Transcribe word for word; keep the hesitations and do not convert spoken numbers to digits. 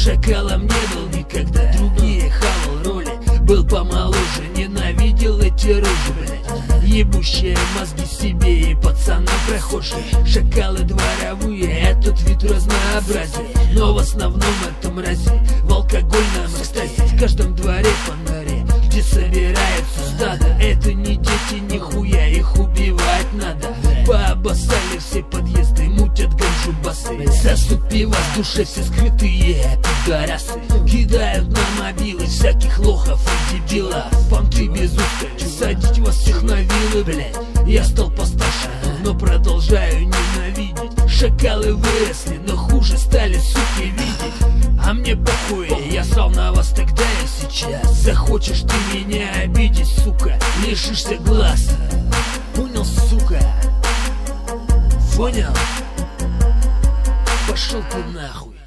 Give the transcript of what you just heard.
Шакалом не был никогда, другие хавал роли. Был помоложе, ненавидел эти рожи, блядь. Ебущие мозги себе и пацаны прохожие. Шакалы дворовые, этот вид разнообразия. Но в основном это мрази в алкогольном экстазе. В каждом дворе фонари, где собирается стадо. Это не дети, нихуя, их убивать надо. Пообоссали все подъезды, мутят ганджу басы. Сосут пиво в душе все скрытые пидорасы. Кидают на мобилы всяких лохов и дебилов. Понты без устали, садить вас всех на вилы, блядь. Я стал постарше, но продолжаю ненавидеть. Шакалы выросли, но хуже стали, суки, видеть. А мне похуй, я срал на вас тогда и сейчас. Захочешь ты меня обидеть, сука, лишишься глаз. Понял, сука? Понял? Пошел ты нахуй.